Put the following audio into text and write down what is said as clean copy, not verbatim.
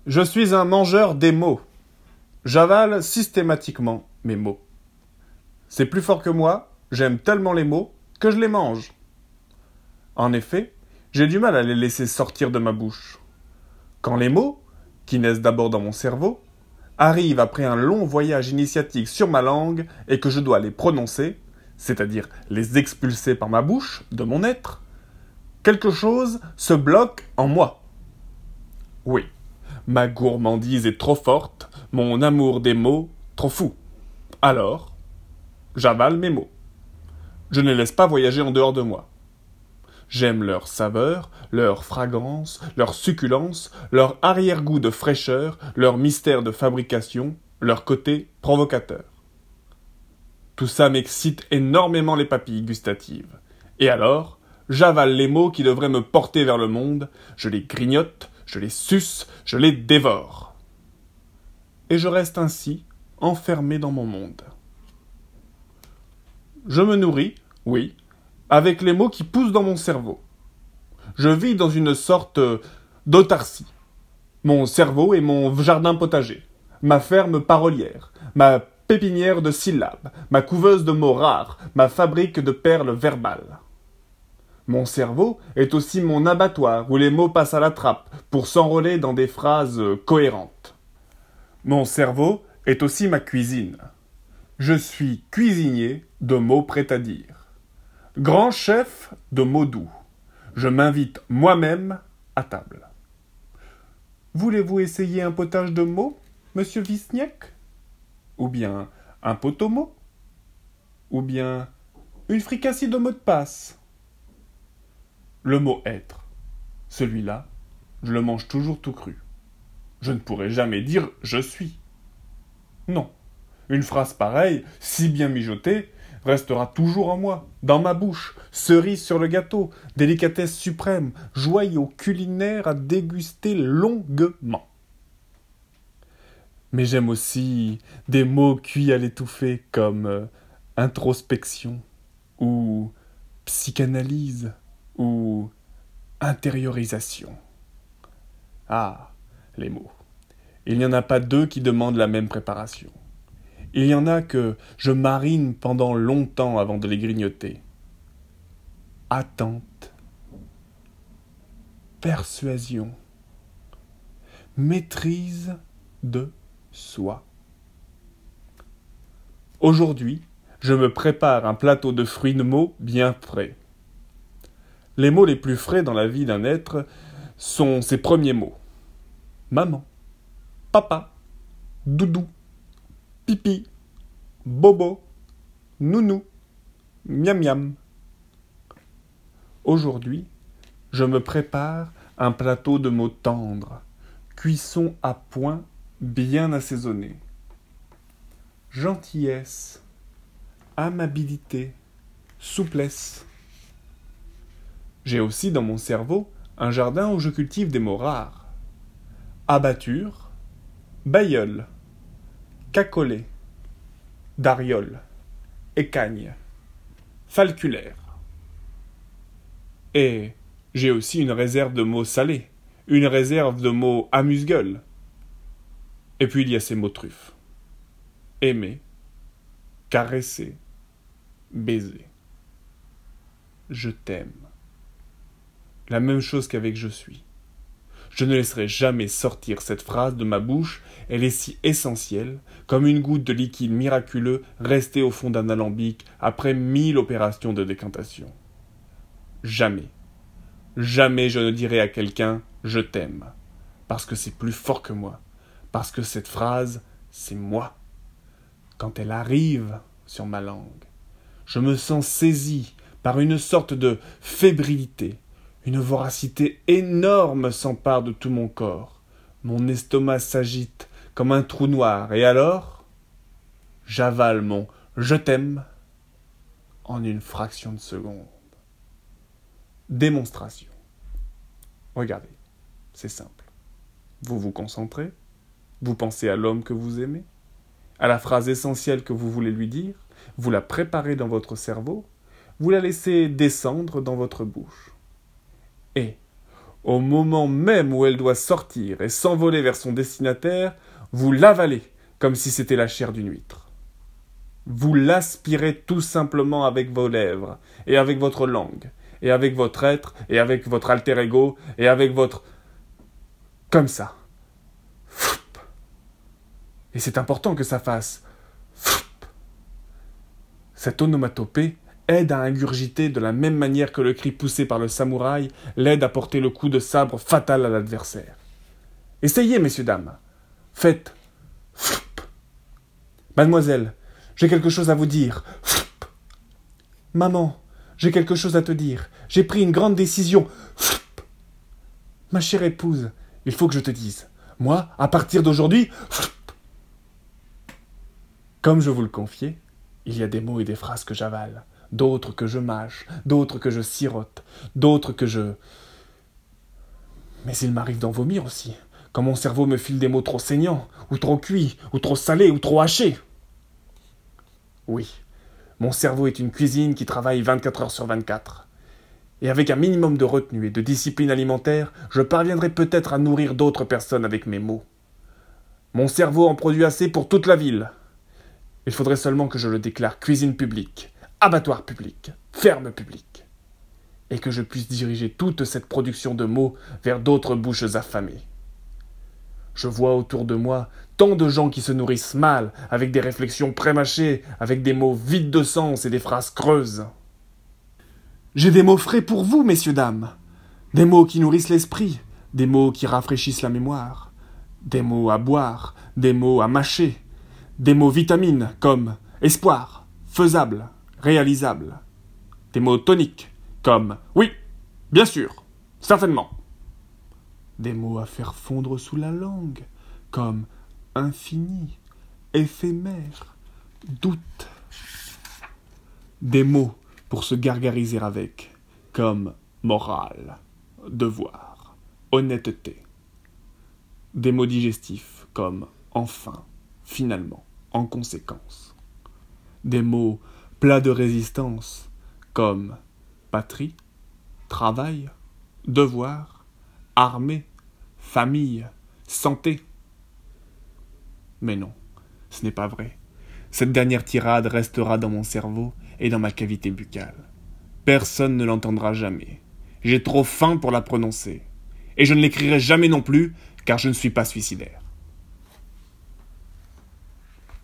Je suis un mangeur des mots. J'avale systématiquement mes mots. C'est plus fort que moi, j'aime tellement les mots que je les mange. En effet, j'ai du mal à les laisser sortir de ma bouche. Quand les mots, qui naissent d'abord dans mon cerveau, arrivent après un long voyage initiatique sur ma langue et que je dois les prononcer, c'est-à-dire les expulser par ma bouche, de mon être, quelque chose se bloque en moi. Oui, ma gourmandise est trop forte, mon amour des mots trop fou. Alors, j'avale mes mots. Je ne les laisse pas voyager en dehors de moi. J'aime leur saveur, leur fragrance, leur succulence, leur arrière-goût de fraîcheur, leur mystère de fabrication, leur côté provocateur. Tout ça m'excite énormément les papilles gustatives. Et alors, j'avale les mots qui devraient me porter vers le monde, je les grignote, je les suce, je les dévore. Et je reste ainsi, enfermé dans mon monde. Je me nourris, oui, avec les mots qui poussent dans mon cerveau. Je vis dans une sorte d'autarcie. Mon cerveau est mon jardin potager, ma ferme parolière, ma pépinière de syllabes, ma couveuse de mots rares, ma fabrique de perles verbales. Mon cerveau est aussi mon abattoir où les mots passent à la trappe pour s'enrôler dans des phrases cohérentes. Mon cerveau est aussi ma cuisine. Je suis cuisinier de mots prêts à dire. Grand chef de mots doux. Je m'invite moi-même à table. Voulez-vous essayer un potage de mots, monsieur Wisniak? Ou bien un pot au mot? Ou bien une fricassée de mots de passe? Le mot être, celui-là, je le mange toujours tout cru. Je ne pourrai jamais dire je suis. Non, une phrase pareille, si bien mijotée, restera toujours en moi, dans ma bouche, cerise sur le gâteau, délicatesse suprême, joyau culinaire à déguster longuement. Mais j'aime aussi des mots cuits à l'étouffée comme introspection, ou psychanalyse, ou intériorisation. Ah, les mots. Il n'y en a pas deux qui demandent la même préparation. Il y en a que je marine pendant longtemps avant de les grignoter. Attente, persuasion, maîtrise de soi. Aujourd'hui, je me prépare un plateau de fruits de mots bien frais. Les mots les plus frais dans la vie d'un être sont ses premiers mots. Maman, papa, doudou, pipi, bobo, nounou, miam miam. Aujourd'hui, je me prépare un plateau de mots tendres, cuisson à point bien assaisonné. Gentillesse, amabilité, souplesse. J'ai aussi dans mon cerveau un jardin où je cultive des mots rares. Abatture, bailleul, cacolet, dariole, écagne, falculaire. Et j'ai aussi une réserve de mots salés, une réserve de mots amuse-gueule. Et puis il y a ces mots truffes. Aimer, caresser, baiser. Je t'aime. La même chose qu'avec je suis. Je ne laisserai jamais sortir cette phrase de ma bouche, elle est si essentielle, comme une goutte de liquide miraculeux restée au fond d'un alambic après 1000 opérations de décantation. Jamais, jamais je ne dirai à quelqu'un « je t'aime », parce que c'est plus fort que moi, parce que cette phrase, c'est moi. Quand elle arrive sur ma langue, je me sens saisi par une sorte de fébrilité. Une voracité énorme s'empare de tout mon corps. Mon estomac s'agite comme un trou noir. Et alors, j'avale mon « je t'aime » en une fraction de seconde. Démonstration. Regardez, c'est simple. Vous vous concentrez, vous pensez à l'homme que vous aimez, à la phrase essentielle que vous voulez lui dire, vous la préparez dans votre cerveau, vous la laissez descendre dans votre bouche. Et, Au moment même où elle doit sortir et s'envoler vers son destinataire, vous l'avalez comme si c'était la chair d'une huître. Vous l'aspirez tout simplement avec vos lèvres, et avec votre langue, et avec votre être, et avec votre alter ego, et avec votre... Comme ça. Et c'est important que ça fasse... Cette onomatopée aide à ingurgiter de la même manière que le cri poussé par le samouraï l'aide à porter le coup de sabre fatal à l'adversaire. Essayez, messieurs, dames. Faites... Mademoiselle, j'ai quelque chose à vous dire. Maman, j'ai quelque chose à te dire. J'ai pris une grande décision. Ma chère épouse, il faut que je te dise. Moi, à partir d'aujourd'hui... Comme je vous le confiais, il y a des mots et des phrases que j'avale, d'autres que je mâche, d'autres que je sirote, d'autres que je... Mais il m'arrive d'en vomir aussi, quand mon cerveau me file des mots trop saignants, ou trop cuits, ou trop salés, ou trop hachés. Oui, mon cerveau est une cuisine qui travaille 24 heures sur 24. Et avec un minimum de retenue et de discipline alimentaire, je parviendrai peut-être à nourrir d'autres personnes avec mes mots. Mon cerveau en produit assez pour toute la ville. Il faudrait seulement que je le déclare cuisine publique, abattoir public, ferme publique. Et que je puisse diriger toute cette production de mots vers d'autres bouches affamées. Je vois autour de moi tant de gens qui se nourrissent mal, avec des réflexions prémâchées, avec des mots vides de sens et des phrases creuses. J'ai des mots frais pour vous, messieurs, dames. Des mots qui nourrissent l'esprit, des mots qui rafraîchissent la mémoire, des mots à boire, des mots à mâcher, des mots vitamines comme espoir, faisable, réalisable, des mots toniques comme oui, bien sûr, certainement. Des mots à faire fondre sous la langue, comme infini, éphémère, doute. Des mots pour se gargariser avec, comme morale, devoir, honnêteté. Des mots digestifs, comme enfin, finalement, en conséquence. Des mots plats de résistance, comme patrie, travail, devoir, armée, famille, santé. Mais non, ce n'est pas vrai. Cette dernière tirade restera dans mon cerveau et dans ma cavité buccale. Personne ne l'entendra jamais. J'ai trop faim pour la prononcer. Et je ne l'écrirai jamais non plus, car je ne suis pas suicidaire.